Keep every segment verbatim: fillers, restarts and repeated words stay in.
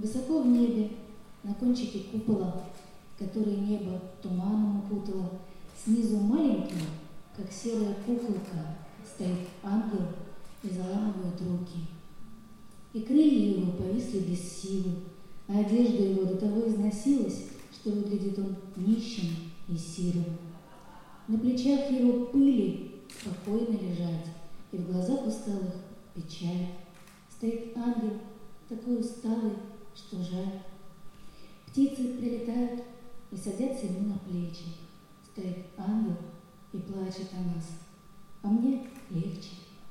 Высоко в небе, на кончике купола, который небо туманом укутало, снизу маленький, как серая куколка, стоит ангел и заламывает руки. И крылья его повисли без силы, а одежда его до того износилась, что выглядит он нищим и сирым. На плечах его пыли спокойно лежать, и в глазах усталых печаль. Стоит ангел, такой усталый, что жаль. Птицы прилетают и садятся ему на плечи. Стоит ангел и плачет о нас, а мне легче.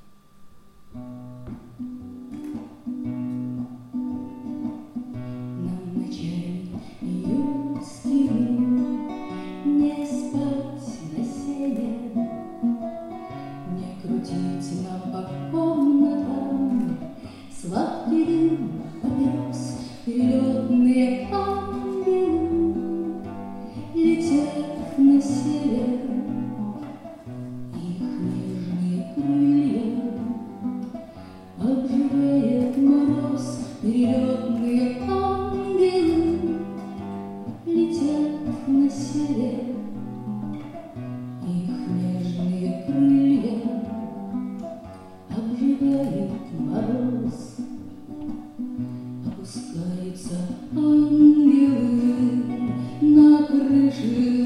Нам ночами июльскими не спать на сене, не крутить нам по комнатам сладкий дым папирос. Перелетные ангелы летят на север, их нежные крылья обжигает мороз. Перелетные ангелы летят на север, их нежные крылья обжигает мороз. Опускаются ангелы на крыши